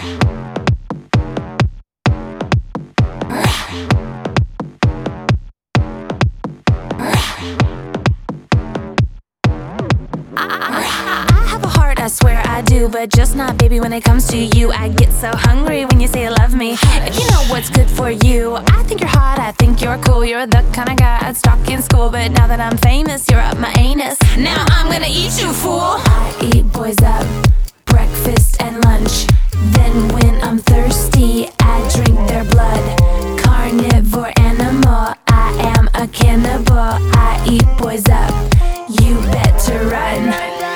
I have a heart, I swear I do, but just not, baby, when it comes to you. I get so hungry when you say you love me. If you know what's good for you, I think you're hot, I think you're cool. You're the kind of guy I'd stalk in school, but now that I'm famous, you're up my anus. Now I'm gonna eat you, fool. I eat boys up, breakfast and lunch. Then when I'm thirsty, I drink their blood. Carnivore animal, I am a cannibal. I eat boys up, you better run.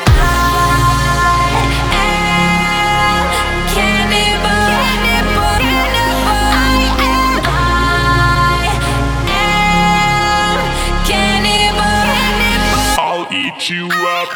Eat you up.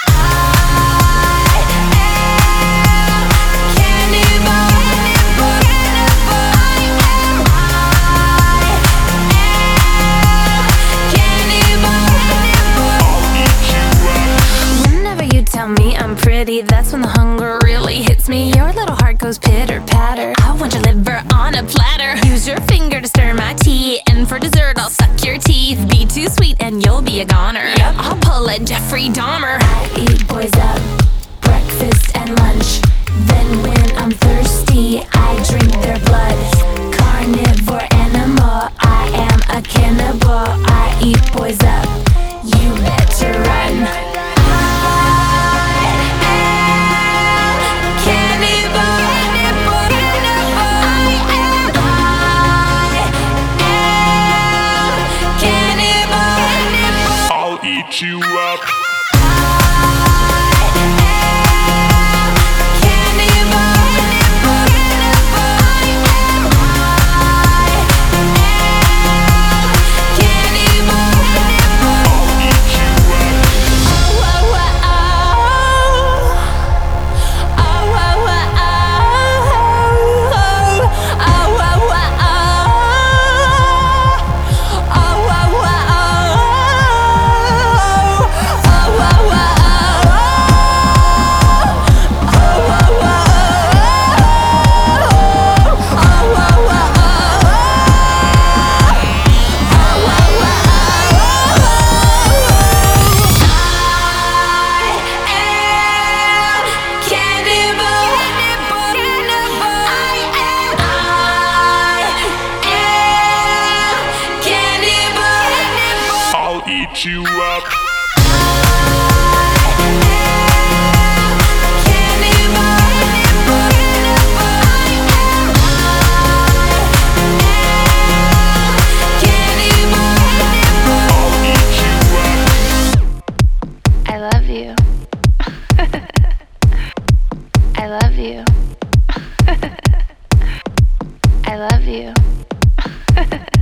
Whenever you tell me I'm pretty, that's when the hunger really hits me. Your little heart goes pitter patter. I want your liver on a platter. Use your finger to stir my tea, and for dessert I'll suck your teeth. Be too sweet and you'll be a goner. Yep, I'll pull a Jeffrey Dahmer. I eat boys up, breakfast and lunch. Then when I'm thirsty, I drink their blood. Carnivore animal, I am a cannibal. I eat boys up, you better run. Eat you up. Eat you up. I love you. I love you. I love you.